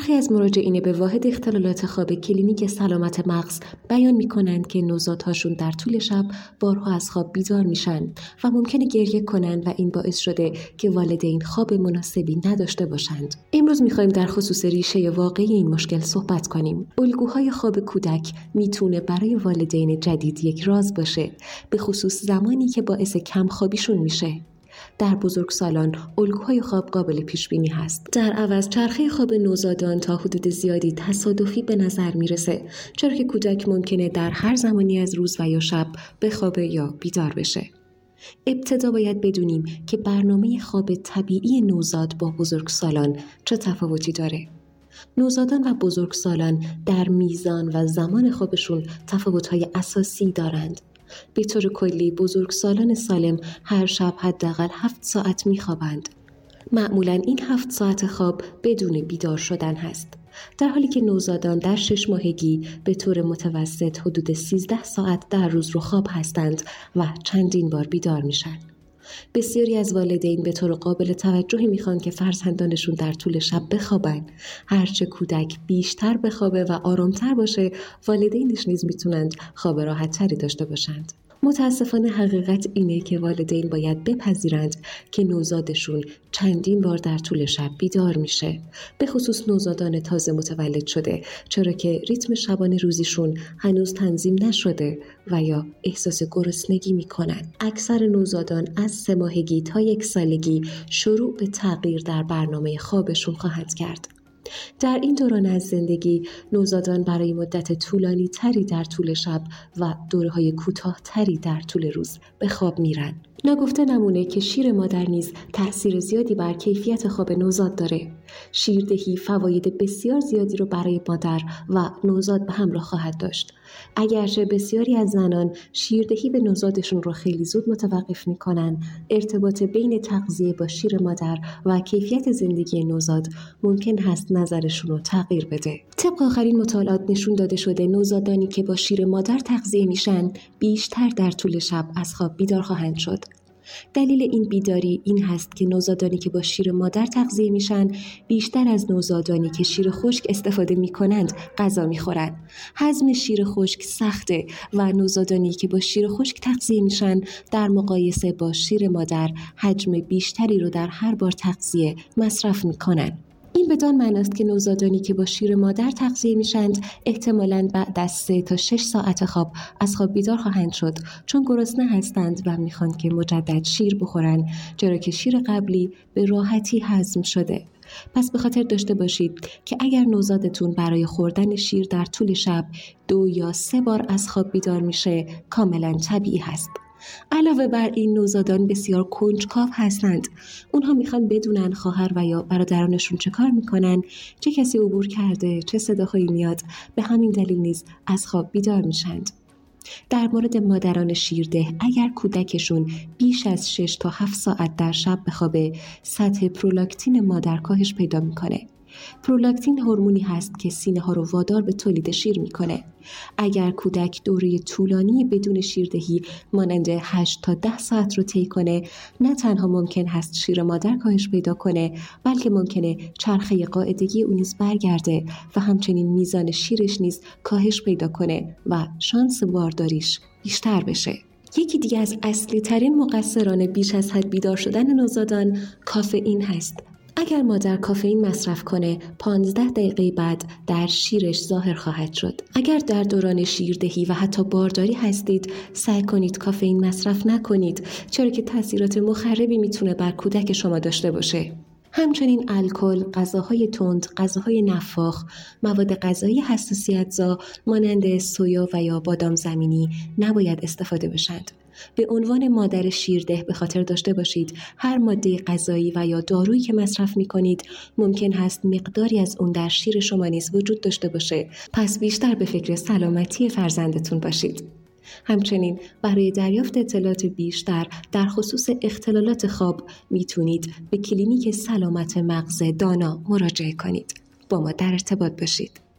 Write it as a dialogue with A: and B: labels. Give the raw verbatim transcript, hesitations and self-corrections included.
A: برخی از مراجعین به واحد اختلالات خواب کلینیک سلامت مغز بیان می‌کنند که نوزادهاشون در طول شب بارها از خواب بیدار میشن و ممکنه گریه کنند و این باعث شده که والدین خواب مناسبی نداشته باشند. امروز می‌خوایم در خصوص ریشه واقعی این مشکل صحبت کنیم. الگوهای خواب کودک میتونه برای والدین جدید یک راز باشه، به خصوص زمانی که باعث کم خوابیشون میشه. در بزرگسالان الگوهای خواب قابل پیش بینی هست. در عوض چرخه خواب نوزادان تا حدود زیادی تصادفی به نظر میرسه، چرا که کودک ممکنه در هر زمانی از روز و یا شب بخوابه یا بیدار بشه. ابتدا باید بدونیم که برنامه خواب طبیعی نوزاد با بزرگسالان چه تفاوتی داره. نوزادان و بزرگسالان در میزان و زمان خوابشون تفاوت‌های اساسی دارند. به طور کلی بزرگسالان سالم هر شب حداقل هفت ساعت میخوابند. معمولاً این هفت ساعت خواب بدون بیدار شدن هست، در حالی که نوزادان در شش ماهگی به طور متوسط حدود سیزده ساعت در روز رو خواب هستند و چندین بار بیدار میشن. بسیاری از والدین به طور قابل توجهی میخوان که فرزندانشون در طول شب بخوابن. هرچه کودک بیشتر بخوابه و آرامتر باشه، والدینش نیز میتونند خواب راحت‌تری داشته باشند. متاسفانه حقیقت اینه که والدین باید بپذیرند که نوزادشون چندین بار در طول شب بیدار میشه، به خصوص نوزادان تازه متولد شده، چرا که ریتم شبانه روزیشون هنوز تنظیم نشده و یا احساس گرسنگی میکنن. اکثر نوزادان از سه ماهگی تا یک سالگی شروع به تغییر در برنامه خوابشون خواهد کرد. در این دوران از زندگی نوزادان برای مدت طولانی تری در طول شب و دوره‌های کوتاه تری در طول روز به خواب میرن. ناگفته نمونه که شیر مادر نیز تأثیر زیادی بر کیفیت خواب نوزاد داره. شیردهی فواید بسیار زیادی رو برای مادر و نوزاد به همراه خواهد داشت. اگرچه بسیاری از زنان شیردهی به نوزادشون رو خیلی زود متوقف میکنن، ارتباط بین تغذیه با شیر مادر و کیفیت زندگی نوزاد ممکن هست نظرشون رو تغییر بده. طبق آخرین مطالعات نشون داده شده نوزادانی که با شیر مادر تغذیه میشن بیشتر در طول شب از خواب بیدار خواهند شد. دلیل این بیداری این هست که نوزادانی که با شیر مادر تغذیه میشن بیشتر از نوزادانی که شیر خشک استفاده میکنند غذا میخورند. هضم شیر خشک سخته و نوزادانی که با شیر خشک تغذیه میشن در مقایسه با شیر مادر حجم بیشتری رو در هر بار تغذیه مصرف میکنن. این بدان معنی است که نوزادانی که با شیر مادر تغذیه میشند احتمالاً بعد از سه تا شش ساعت خواب از خواب بیدار خواهند شد، چون گرسنه هستند و میخوان که مجدد شیر بخورن، چرا که شیر قبلی به راحتی هضم شده. پس به خاطر داشته باشید که اگر نوزادتون برای خوردن شیر در طول شب دو یا سه بار از خواب بیدار میشه کاملاً طبیعی هست. علاوه بر این نوزادان بسیار کنجکاو هستند. اونها میخوان بدونن خواهر و یا برادرانشون چه کار میکنن، چه کسی عبور کرده، چه صداهایی میاد. به همین دلیل نیز از خواب بیدار میشند. در مورد مادران شیرده، اگر کودکشون بیش از شش تا هفت ساعت در شب بخوابه، سطح پرولاکتین مادر کاهش پیدا میکنه. پرولاکتین هورمونی هست که سینه ها رو وادار به تولید شیر میکنه. اگر کودک دوره طولانی بدون شیردهی مانند هشت تا ده ساعت رو طی کنه، نه تنها ممکن هست شیر مادر کاهش پیدا کنه، بلکه ممکنه چرخه قاعدگی اون نیز برگرده و همچنین میزان شیرش نیز کاهش پیدا کنه و شانس بارداریش بیشتر بشه. یکی دیگه از اصلی ترین مقصران بیش از حد بیدار شدن نوزادان کافئین هست. اگر مادر کافئین مصرف کنه، پانزده دقیقه بعد در شیرش ظاهر خواهد شد. اگر در دوران شیردهی و حتی بارداری هستید، سعی کنید کافئین مصرف نکنید، چرا که تاثیرات مخربی میتونه بر کودک شما داشته باشه. همچنین الکل، غذاهای تند، غذاهای نفاخ، مواد غذایی حساسیت‌زا مانند سویا و یا بادام زمینی نباید استفاده بشند. به عنوان مادر شیرده به خاطر داشته باشید هر ماده غذایی و یا دارویی که مصرف می‌کنید ممکن هست مقداری از اون در شیر شما نیز وجود داشته باشه. پس بیشتر به فکر سلامتی فرزندتون باشید. همچنین برای دریافت اطلاعات بیشتر در خصوص اختلالات خواب میتونید به کلینیک سلامت مغز دانا مراجعه کنید. با ما در ارتباط باشید.